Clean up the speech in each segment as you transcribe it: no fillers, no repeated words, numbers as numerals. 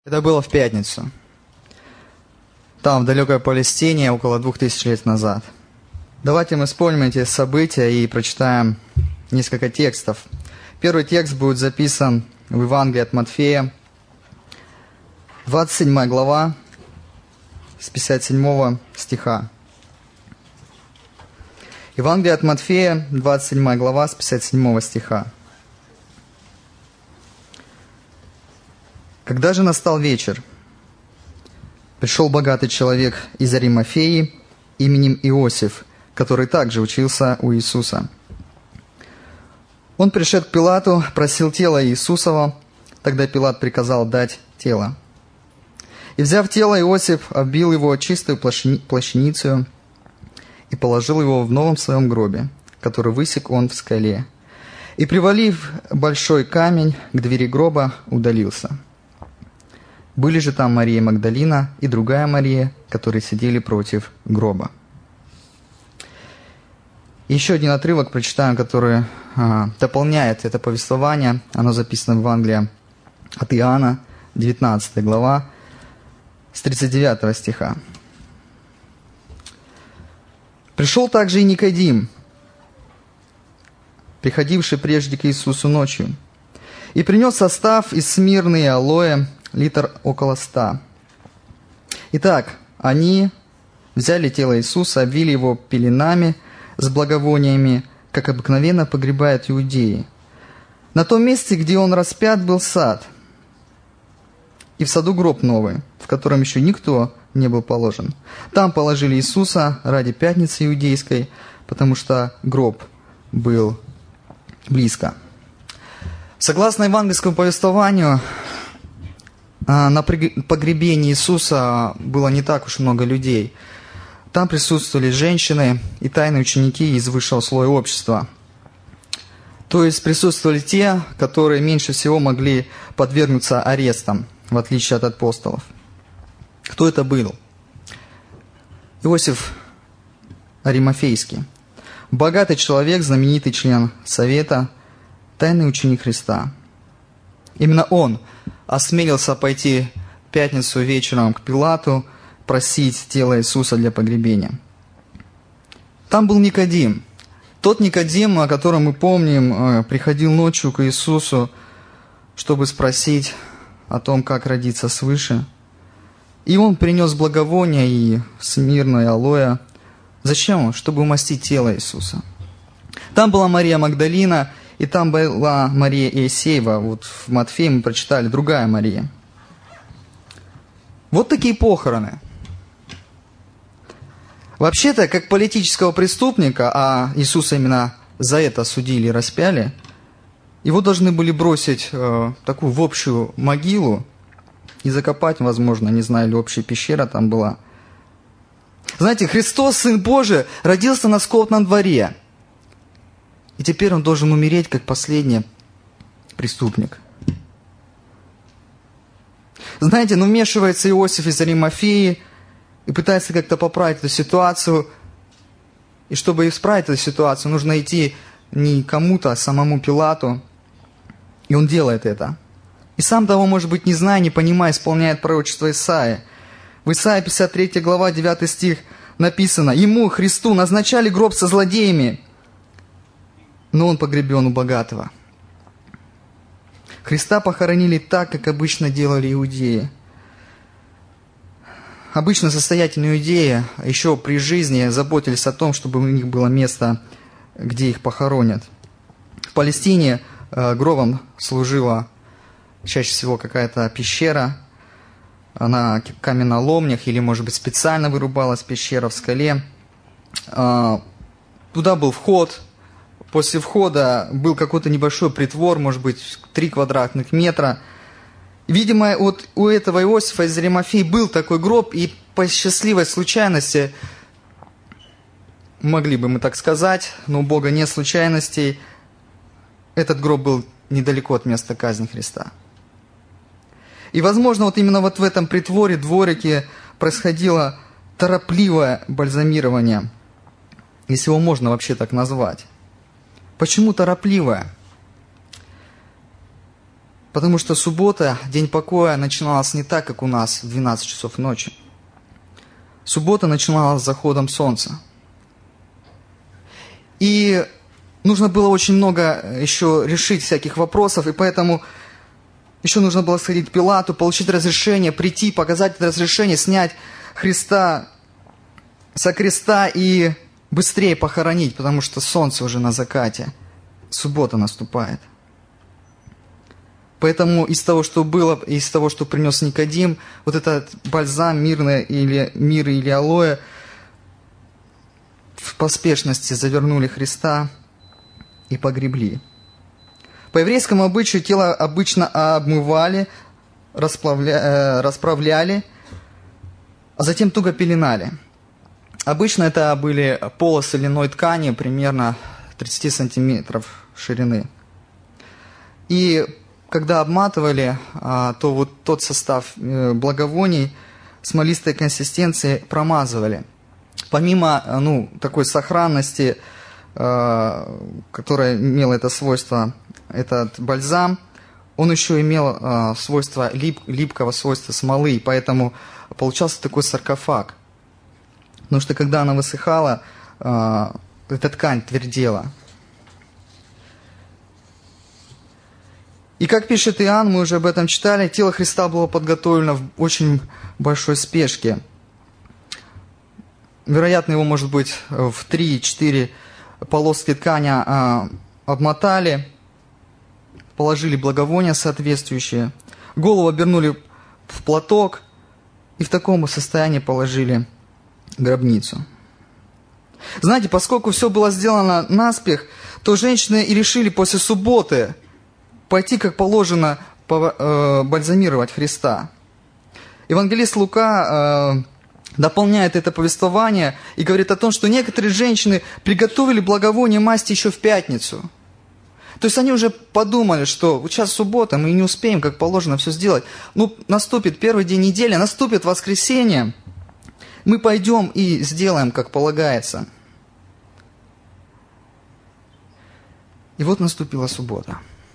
Это было в пятницу. Там, в далекой Палестине, около 2000 лет назад. Давайте мы вспомним эти события и прочитаем несколько текстов. Первый текст будет записан в Евангелии от Матфея, 27 глава, с 57 стиха. Евангелие от Матфея, 27 глава, с 57 стиха. Когда же настал вечер, пришел богатый человек из Аримафеи именем Иосиф, который также учился у Иисуса. Он пришед к Пилату, просил тело Иисусова, тогда Пилат приказал дать тело. И, взяв тело, Иосиф оббил его чистую плащаницею и положил его в новом своем гробе, который высек он в скале. И, привалив большой камень к двери гроба, удалился. Были же там Мария Магдалина и другая Мария, которые сидели против гроба. Еще один отрывок прочитаем, который дополняет это повествование. Оно записано в Евангелии от Иоанна, 19 глава, с 39 стиха. «Пришел также и Никодим, приходивший прежде к Иисусу ночью, и принес состав из смирны и алоэ, литр около 100. Итак, они взяли тело Иисуса, обвили его пеленами с благовониями, как обыкновенно погребают иудеи. На том месте, где он распят, был сад, и в саду гроб новый, в котором еще никто не был положен. Там положили Иисуса ради пятницы иудейской, потому что гроб был близко». Согласно евангельскому повествованию, на погребении Иисуса было не так уж много людей. Там присутствовали женщины и тайные ученики из высшего слоя общества. То есть присутствовали те, которые меньше всего могли подвергнуться арестам, в отличие от апостолов. Кто это был? Иосиф Аримафейский. Богатый человек, знаменитый член Совета, тайный ученик Христа. Именно он осмелился пойти в пятницу вечером к Пилату, просить тело Иисуса для погребения. Там был Никодим. Тот Никодим, о котором мы помним, приходил ночью к Иисусу, чтобы спросить о том, как родиться свыше. И он принес благовония и смирну и алоэ. Зачем? Чтобы умастить тело Иисуса. Там была Мария Магдалина, и там была Мария Иосеева. Вот в Матфея мы прочитали другая Мария. Вот такие похороны. Вообще-то, как политического преступника, а Иисуса именно за это судили и распяли, его должны были бросить такую в общую могилу и закопать, возможно, не знаю, или общая пещера там была. Знаете, Христос, Сын Божий, родился на скотном дворе. И теперь он должен умереть, как последний преступник. Знаете, вмешивается Иосиф из Аримафеи и пытается как-то поправить эту ситуацию. И чтобы исправить эту ситуацию, нужно идти не кому-то, а самому Пилату. И он делает это. И сам того, может быть, не зная, не понимая, исполняет пророчество Исаии. В Исаии 53 глава, 9 стих написано: «Ему, Христу, назначали гроб со злодеями, но он погребен у богатого». Христа похоронили так, как обычно делали иудеи. Обычно состоятельные иудеи еще при жизни заботились о том, чтобы у них было место, где их похоронят. В Палестине гробом служила чаще всего какая-то пещера на каменоломнях, или, может быть, специально вырубалась пещера в скале. Туда был вход. После входа был какой-то небольшой притвор, может быть, 3 квадратных метра. Видимо, вот у этого Иосифа из Аримафеи был такой гроб, и по счастливой случайности, могли бы мы так сказать, но у Бога нет случайностей, этот гроб был недалеко от места казни Христа. И, возможно, вот именно вот в этом притворе, дворике происходило торопливое бальзамирование, если его можно вообще так назвать. Почему торопливое? Потому что суббота, день покоя, начиналась не так, как у нас в 12 часов ночи. Суббота начиналась с заходом солнца. И нужно было очень много еще решить всяких вопросов, и поэтому еще нужно было сходить к Пилату, получить разрешение, прийти, показать это разрешение, снять Христа со креста и быстрее похоронить, потому что солнце уже на закате, суббота наступает. Поэтому из того, что было, из того, что принес Никодим, вот этот бальзам миры или алоэ, в поспешности завернули Христа и погребли. По еврейскому обычаю тело обычно обмывали, расправляли, а затем туго пеленали. Обычно это были полосы льняной ткани примерно 30 сантиметров ширины. И когда обматывали, то вот тот состав благовоний смолистой консистенции промазывали. Помимо такой сохранности, которая имела это свойство, этот бальзам, он еще имел свойство липкого свойства смолы, и поэтому получался такой саркофаг. Потому что когда она высыхала, эта ткань твердела. И как пишет Иоанн, мы уже об этом читали, тело Христа было подготовлено в очень большой спешке. Вероятно, его, может быть, в 3-4 полоски ткани обмотали, положили благовония соответствующие, голову обернули в платок и в таком состоянии положили в гробницу. Знаете, поскольку все было сделано наспех, то женщины и решили после субботы пойти, как положено, бальзамировать Христа. Евангелист Лука дополняет это повествование и говорит о том, что некоторые женщины приготовили благовоние масти еще в пятницу. То есть они уже подумали, что вот сейчас суббота, мы не успеем, как положено, все сделать. Наступит первый день недели, наступит воскресенье, мы пойдем и сделаем, как полагается. И вот наступила суббота.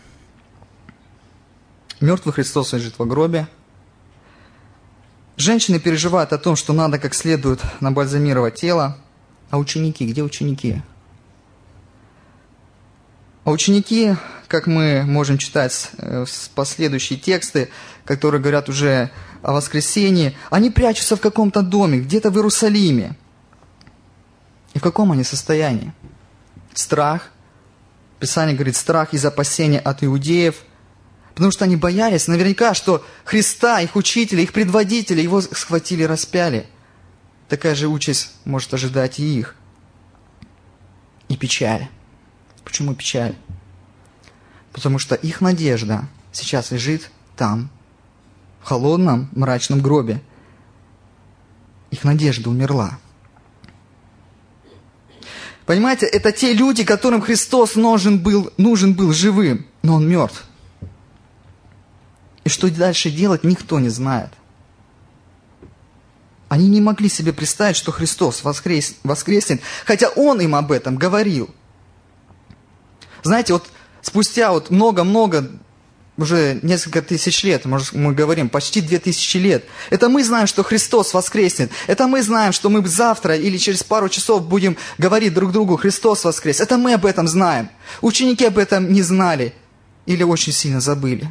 Мертвый Христос лежит в гробе. Женщины переживают о том, что надо как следует набальзамировать тело. А ученики? Где ученики? А ученики, как мы можем читать последующие тексты, которые говорят уже о воскресении, они прячутся в каком-то доме, где-то в Иерусалиме. И в каком они состоянии? Страх. Писание говорит, страх из опасения от иудеев. Потому что они боялись наверняка, что Христа, их учителя, их предводителя, его схватили, распяли. Такая же участь может ожидать и их. И печаль. Почему печаль? Потому что их надежда сейчас лежит там, в холодном, мрачном гробе. Их надежда умерла. Понимаете, это те люди, которым Христос нужен был живым, но Он мертв. И что дальше делать, никто не знает. Они не могли себе представить, что Христос воскреснет, хотя Он им об этом говорил. Знаете, вот спустя много-много, уже несколько тысяч лет, мы говорим, почти 2000 лет, это мы знаем, что Христос воскреснет. Это мы знаем, что мы завтра или через пару часов будем говорить друг другу, Христос воскрес. Это мы об этом знаем. Ученики об этом не знали или очень сильно забыли.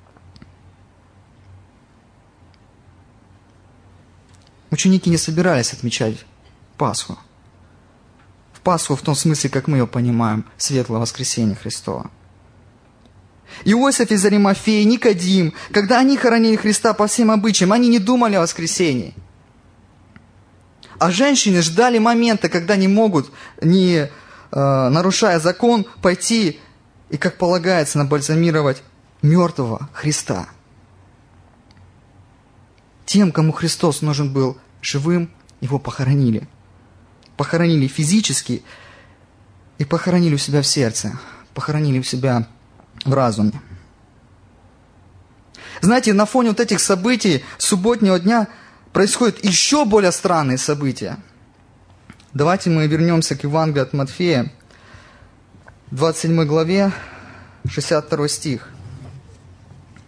Ученики не собирались отмечать Пасху. Пасху в том смысле, как мы ее понимаем, светлое воскресение Христова. Иосиф из Аримафеи, Никодим, когда они хоронили Христа по всем обычаям, они не думали о воскресении. А женщины ждали момента, когда они могут, не нарушая закон, пойти и, как полагается, набальзамировать мертвого Христа. Тем, кому Христос нужен был живым, его похоронили. Похоронили физически и похоронили у себя в сердце, похоронили у себя в разуме. Знаете, на фоне вот этих событий субботнего дня происходят еще более странные события. Давайте мы вернемся к Евангелию от Матфея, 27 главе, 62 стих.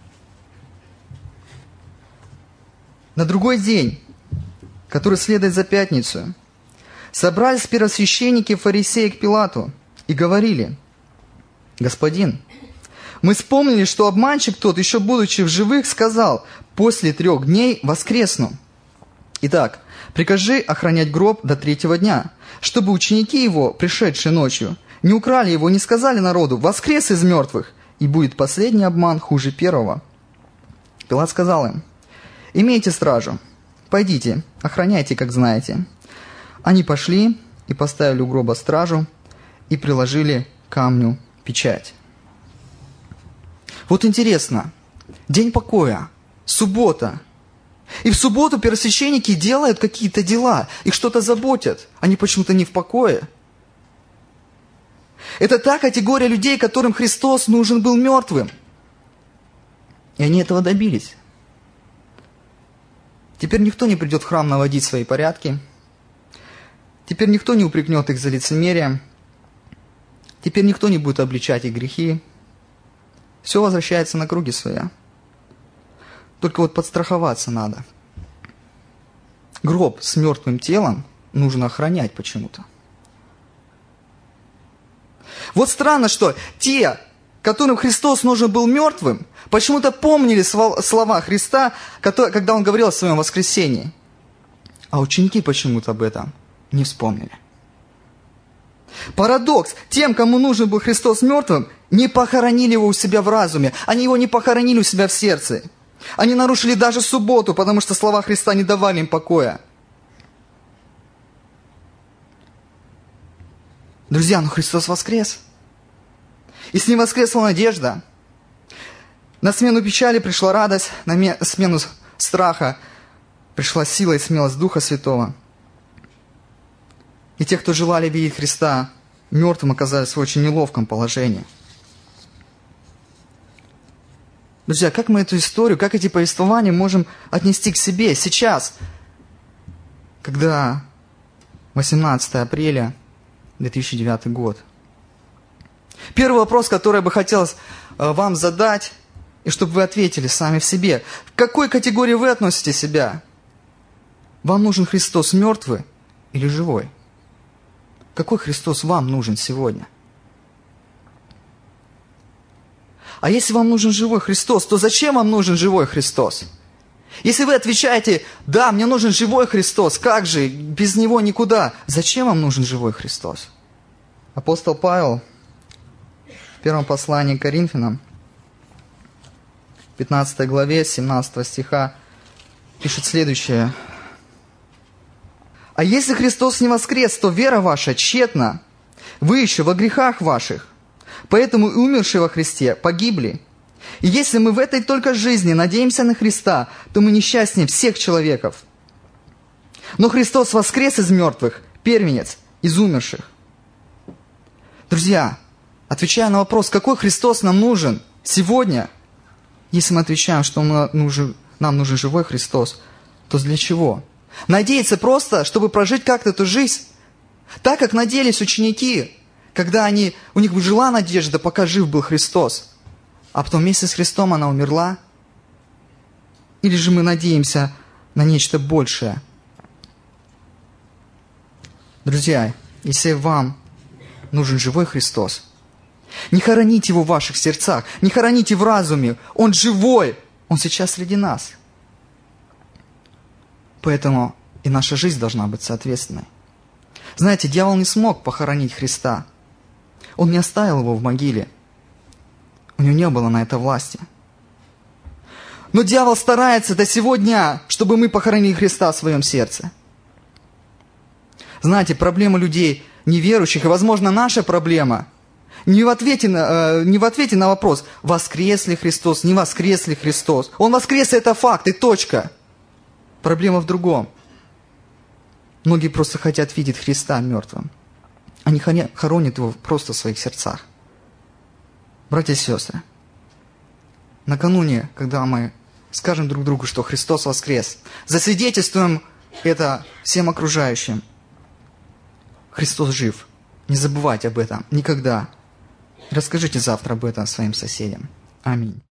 На другой день, который следует за пятницу, собрались первосвященники и фарисеи к Пилату и говорили: «Господин, мы вспомнили, что обманщик тот, еще будучи в живых, сказал: после 3 дней воскресну. Итак, прикажи охранять гроб до 3-го дня, чтобы ученики его, пришедшие ночью, не украли его, не сказали народу: воскрес из мертвых, и будет последний обман хуже первого». Пилат сказал им: «Имейте стражу, пойдите, охраняйте, как знаете». Они пошли и поставили у гроба стражу и приложили к камню печать. Вот интересно, день покоя, суббота. И в субботу первосвященники делают какие-то дела, их что-то заботят, они почему-то не в покое. Это та категория людей, которым Христос нужен был мертвым. И они этого добились. Теперь никто не придет в храм наводить свои порядки. Теперь никто не упрекнет их за лицемерие. Теперь никто не будет обличать их грехи. Все возвращается на круги своя. Только вот подстраховаться надо. Гроб с мертвым телом нужно охранять почему-то. Вот странно, что те, которым Христос нужен был мертвым, почему-то помнили слова Христа, когда Он говорил о Своем воскресении. А ученики почему-то об этом не вспомнили. Парадокс. Тем, кому нужен был Христос мертвым, не похоронили Его у себя в разуме. Они Его не похоронили у себя в сердце. Они нарушили даже субботу, потому что слова Христа не давали им покоя. Друзья, но Христос воскрес. И с Ним воскресла надежда. На смену печали пришла радость, на смену страха пришла сила и смелость Духа Святого. И те, кто желали видеть Христа мертвым, оказались в очень неловком положении. Друзья, как мы эту историю, как эти повествования можем отнести к себе сейчас, когда 18 апреля 2009 год? Первый вопрос, который я бы хотел вам задать, и чтобы вы ответили сами в себе. В какой категории вы относите себя? Вам нужен Христос мертвый или живой? Какой Христос вам нужен сегодня? А если вам нужен живой Христос, то зачем вам нужен живой Христос? Если вы отвечаете: да, мне нужен живой Христос, как же, без Него никуда. Зачем вам нужен живой Христос? Апостол Павел в первом послании к Коринфянам, 15 главе, 17 стиха, пишет следующее. «А если Христос не воскрес, то вера ваша тщетна, вы еще во грехах ваших. Поэтому и умершие во Христе погибли. И если мы в этой только жизни надеемся на Христа, то мы несчастнее всех человеков. Но Христос воскрес из мертвых, первенец из умерших». Друзья, отвечая на вопрос, какой Христос нам нужен сегодня, если мы отвечаем, что нам нужен живой Христос, то для чего? Надеяться просто, чтобы прожить как-то эту жизнь? Так, как надеялись ученики, когда у них жила надежда, пока жив был Христос, а потом вместе с Христом она умерла? Или же мы надеемся на нечто большее? Друзья, если вам нужен живой Христос, не хороните Его в ваших сердцах, не хороните в разуме. Он живой, Он сейчас среди нас. Поэтому и наша жизнь должна быть соответственной. Знаете, дьявол не смог похоронить Христа. Он не оставил Его в могиле. У него не было на это власти. Но дьявол старается до сего дня, чтобы мы похоронили Христа в своем сердце. Знаете, проблема людей неверующих, и, возможно, наша проблема не в ответе на вопрос, воскрес ли Христос, не воскрес ли Христос. Он воскрес, это факт, и точка. Проблема в другом. Многие просто хотят видеть Христа мертвым. Они хоронят Его просто в своих сердцах. Братья и сестры, накануне, когда мы скажем друг другу, что Христос воскрес, засвидетельствуем это всем окружающим. Христос жив. Не забывайте об этом никогда. Расскажите завтра об этом своим соседям. Аминь.